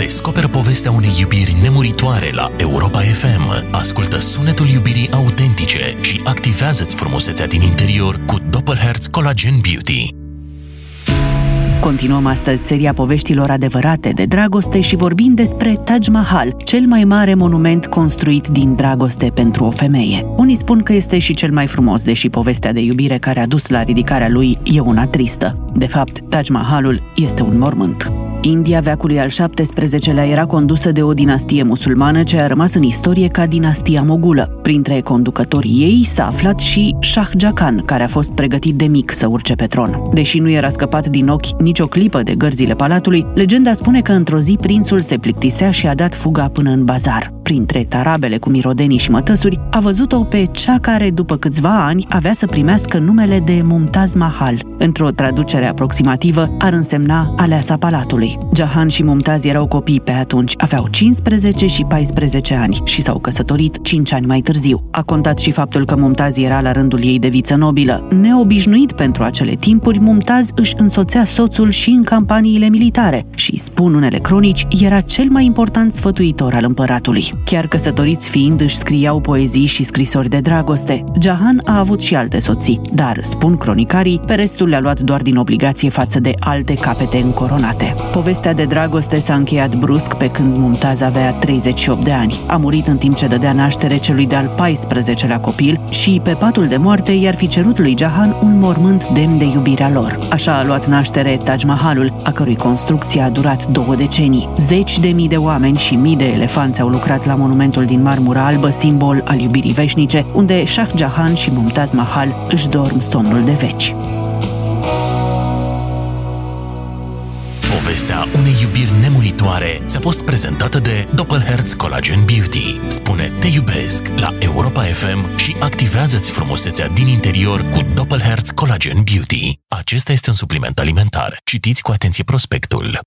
Descoperă povestea unei iubiri nemuritoare la Europa FM. Ascultă sunetul iubirii autentice și activează-ți frumusețea din interior cu Doppelherz Collagen Beauty. Continuăm astăzi seria poveștilor adevărate de dragoste și vorbim despre Taj Mahal, cel mai mare monument construit din dragoste pentru o femeie. Unii spun că este și cel mai frumos, deși povestea de iubire care a dus la ridicarea lui e una tristă. De fapt, Taj Mahalul este un mormânt. India veacului al XVII-lea era condusă de o dinastie musulmană ce a rămas în istorie ca dinastia mogulă. Printre conducătorii ei s-a aflat și Shah Jahan Khan, care a fost pregătit de mic să urce pe tron. Deși nu era scăpat din ochi nicio clipă de gărzile palatului, legenda spune că într-o zi prințul se plictisea și a dat fuga până în bazar. Printre tarabele cu mirodenii și mătăsuri, a văzut-o pe cea care, după câțiva ani, avea să primească numele de Mumtaz Mahal. Într-o traducere aproximativă, ar însemna aleasa palatului. Jahan și Mumtaz erau copii pe atunci, aveau 15 și 14 ani și s-au căsătorit 5 ani mai târziu. A contat și faptul că Mumtaz era la rândul ei de viță nobilă. Neobișnuit pentru acele timpuri, Mumtaz își însoțea soțul și în campaniile militare și, spun unele cronici, era cel mai important sfătuitor al împăratului. Chiar căsătoriți fiind, își scriau poezii și scrisori de dragoste. Jahan a avut și alte soții, dar, spun cronicarii, pe restul le-a luat doar din obligație față de alte capete încoronate. Povestea de dragoste s-a încheiat brusc pe când Mumtaz avea 38 de ani. A murit în timp ce dădea naștere celui de-al 14-lea copil și, pe patul de moarte, i-ar fi cerut lui Jahan un mormânt demn de iubirea lor. Așa a luat naștere Taj Mahalul, a cărui construcție a durat 2 decenii. Zeci de mii de oameni și mii de elefanți au lucrat la monumentul din marmură albă, simbol al iubirii veșnice, unde Shah Jahan și Mumtaz Mahal își dorm somnul de veci. Povestea unei iubiri nemuritoare ți-a fost prezentată de Doppelherz Collagen Beauty. Spune te iubesc la Europa FM și activează-ți frumusețea din interior cu Doppelherz Collagen Beauty. Acesta este un supliment alimentar. Citiți cu atenție prospectul.